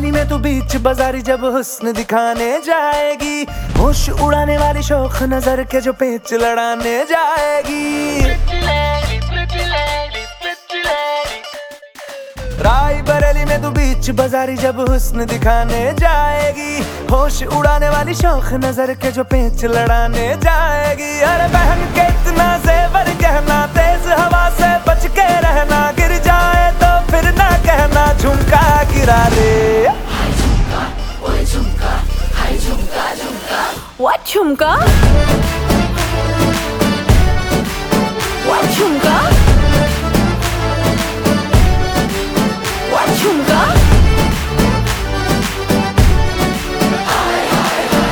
बरेली में तू बीच बाजारी जब हुस्न दिखाने जाएगी, होश उड़ाने वाली शौक नजर के जो पेच लड़ाने जाएगी। राय बरेली में तू बीच बाजारी जब हुस्न दिखाने जाएगी, होश उड़ाने वाली शौक नजर के जो पेच लड़ाने जाएगी। अरे बहन के इतना जेवर कहना, तेज हवा से बच के रहना, गिर जाए तो फिर ना कहना झुमका गिरा रे। हाय झुमका, ओए झुमका, हाय झुमका झुमका। What झुमका? What झुमका? What झुमका? हाय हाय हाय।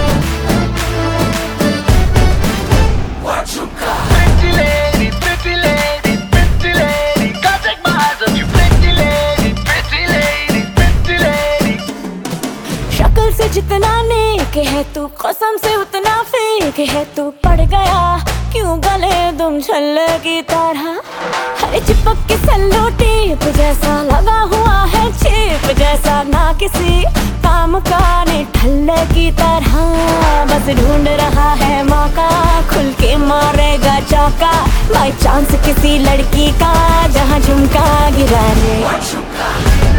What झुमका? Pretty lady, pretty lady, pretty lady, can't take my eyes off you. Pretty lady, pretty lady, pretty lady. शक्ल से जितना नेक है तू, कसम से उतना फेक है तू। पड़ गया क्यों गले तुम छल्ले की तरह, हरे चिपक के सल्लो टेप जैसा लगा हुआ है चेप जैसा, ना किसी काम का ने ठल्ले की तरह। बस ढूंढ रहा है मौका, खुल के मारेगा चौका, बाई चांस किसी लड़की का जहाँ झुमका गिरा रे। What झुमका?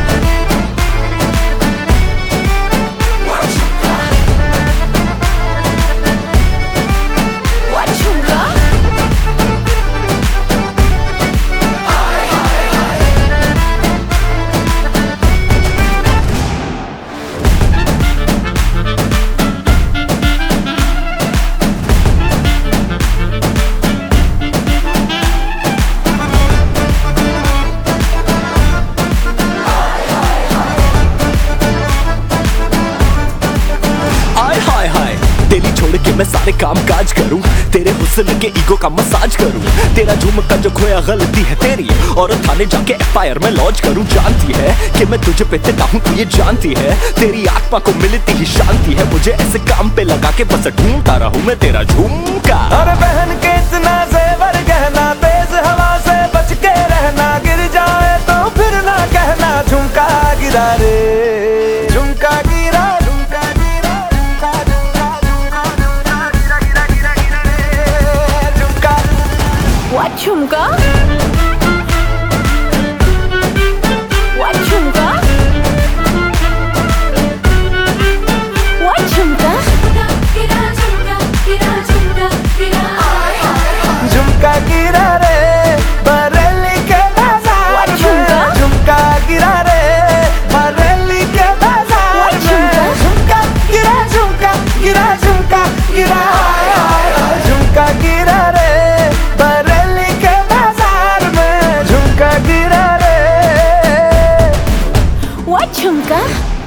What झुमका? हाय हाय हाय। आय हाय हाय, तेरी छोड़ के मैं सारे काम काज करूं, तेरे हुस्न के ईगो का मसाज करूं। तेरा झुमका जो खोया गलती है तेरी, और थाने जाके एफआईआर में लॉन्च करूं। जानती है कि मैं तुझे पे फिदा हूं, तू ये जानती है, तेरी आत्मा को मिलती ही शांति है। मुझे ऐसे काम पे लगा के बस ढूंढता रहूं मैं तेरा झुमका। अरे बहन के इतना जेवर कहना, तेज हवा से बच के रहना, गिर जाए तो फिर ना कहना झुमका गिरा रे। झुमका गिरा, झुमका गिरा, झुमका झुमका झुमका झुमका गिरा गिरा गिरा गिरा रे। झुमका What झुमका? What झुमका? What झुमका? गिरा झुमका, गिरा झुमका, गिरा। हाय हाय हाय। झुमका गिरा रे बरेली के बाजार में, झुमका गिरा रे बरेली के बाजार में। झुमका गिरा, झुमका गिरा, झुमका गिरा, हाय हाय हाय। झुमका गिरा रे बरेली के बाजार में, झुमका गिरा रे। What झुमका?